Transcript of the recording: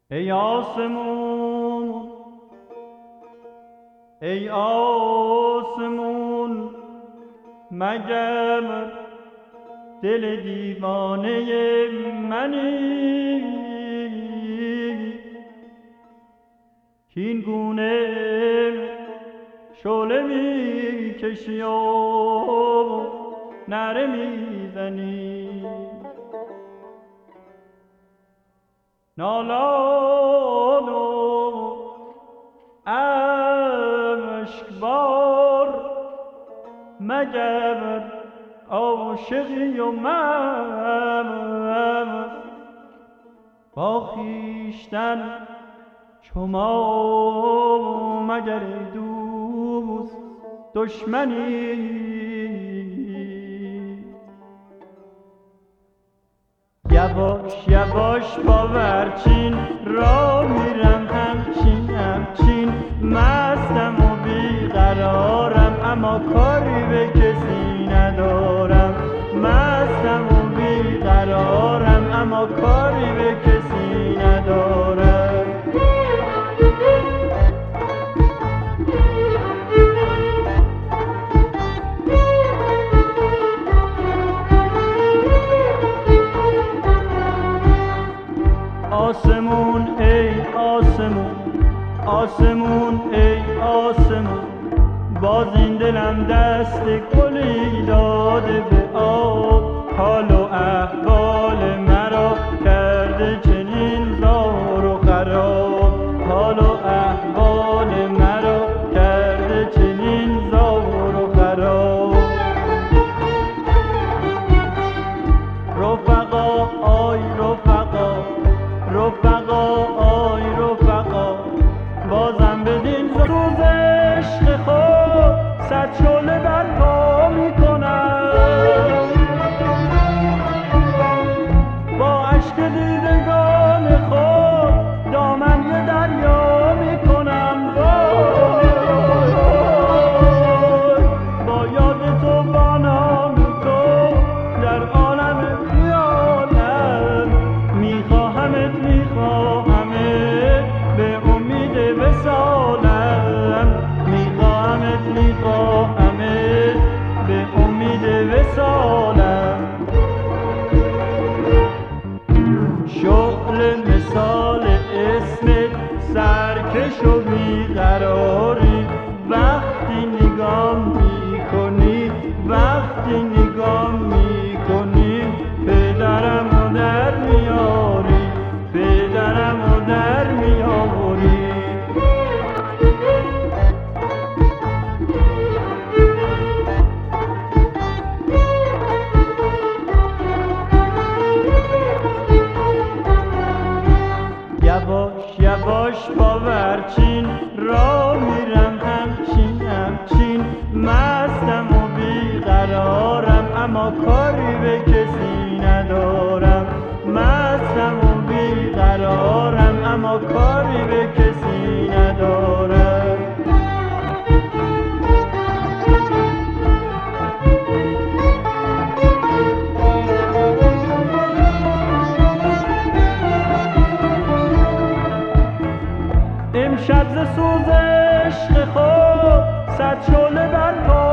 ای آسمون ای آسمون مگر دل دیوانه منی این گونه شعله می کشی و نعره می زنی نالان و اشکبار مگر عاشقی و من با خویشتن چو ما مگر ای دوست دشمنی یواش یواش باورچین را میرم همچین مستم و بیقرارم اما کاری به کسی ندارم مستم و بیقرارم اما کاری به کسی ندارم آسمون ای آسمون آسمون ای آسمون باز این دلم دست گلی داده به آب حال و احوال مرا کرده چنین زار و خراب حال و احوال مرا کرده چنین زار و خراب رفقا آی رفقا رفقا آی رفقا بازم بدین روز عشق خود صد شعله برپا میکنم با اشک دیدگان خود دامن به دریا میکنم با یاد تو با نام تو در عالم خیالم میخواهمت به امید وصالم میخواهمت به امید وصالم شعله مثال اسمت سرکش و بیقراری وقتی نگام میکنی وقتی نگام میکنی پدرم و در میاری پدرم و در میاری یواش یواش باورچین را میرم همچین مستم و بیقرارم اما کاری به کسی ندارم مستم و بیقرارم اما کاری به کسی ندارم امشب ز سوز عشق خود صد شعله برپا